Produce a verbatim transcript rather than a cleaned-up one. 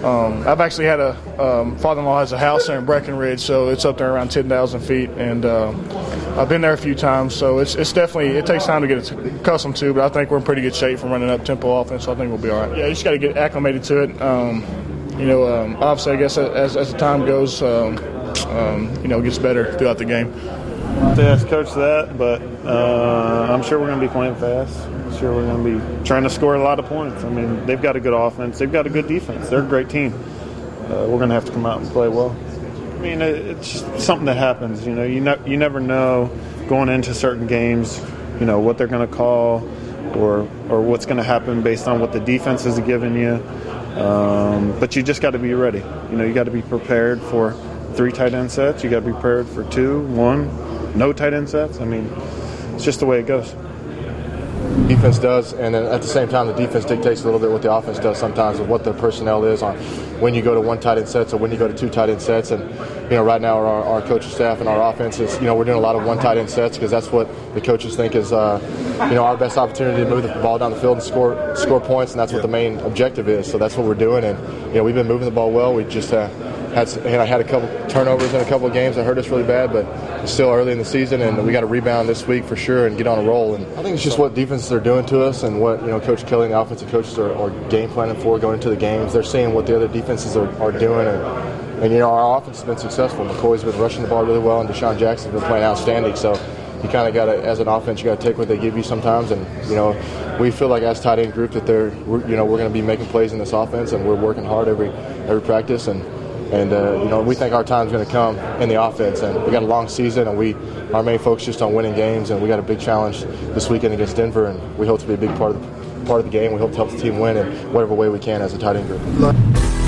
Um, I've actually had a um, father-in-law has a house there in Breckenridge, so it's up there around ten thousand feet, and uh, I've been there a few times. So it's it's definitely it takes time to get accustomed to, but I think we're in pretty good shape from running up tempo offense. So I think we'll be all right. Yeah, you just got to get acclimated to it. Um, you know, um, obviously, I guess as as the time goes, um, um, you know, it gets better throughout the game. To ask Coach that, but uh, I'm sure we're going to be playing fast. I'm sure we're going to be trying to score a lot of points. I mean, they've got a good offense. They've got a good defense. They're a great team. Uh, we're going to have to come out and play well. I mean, it's just something that happens. You know, you ne- you never know going into certain games, you know, what they're going to call or or what's going to happen based on what the defense is giving you. Um, but you just got to be ready. You know, you got to be prepared for three tight end sets. You got to be prepared for two, one, no tight end sets. I mean, it's just the way it goes. Defense does, and then at the same time, the defense dictates a little bit what the offense does sometimes of what the personnel is on when you go to one tight end sets or when you go to two tight end sets. And, you know, right now our, our coaching staff and our offense is, you know, we're doing a lot of one tight end sets because that's what the coaches think is, uh, you know, our best opportunity to move the ball down the field and score score points, and that's what the main objective is. So that's what we're doing, and, you know, we've been moving the ball well. We just uh, had, and I had a couple turnovers in a couple of games that hurt us really bad, but it's still early in the season, and we got to rebound this week for sure and get on a roll. And I think it's just what defenses are doing to us and what, you know, Coach Kelly and the offensive coaches are, are game planning for going into the games. They're seeing what the other defenses are, are doing, and, and, you know, our offense has been successful. McCoy's been rushing the ball really well, and Deshaun Jackson's been playing outstanding. So you kind of got to, as an offense, you got to take what they give you sometimes. And, you know, we feel like as tight end group that they're, we're, you know, we're going to be making plays in this offense, and we're working hard every every practice. And And, uh, you know, we think our time's going to come in the offense. And we got a long season, and we our main focus just on winning games. And we got a big challenge this weekend against Denver, and we hope to be a big part of the, part of the game. We hope to help the team win in whatever way we can as a tight end group.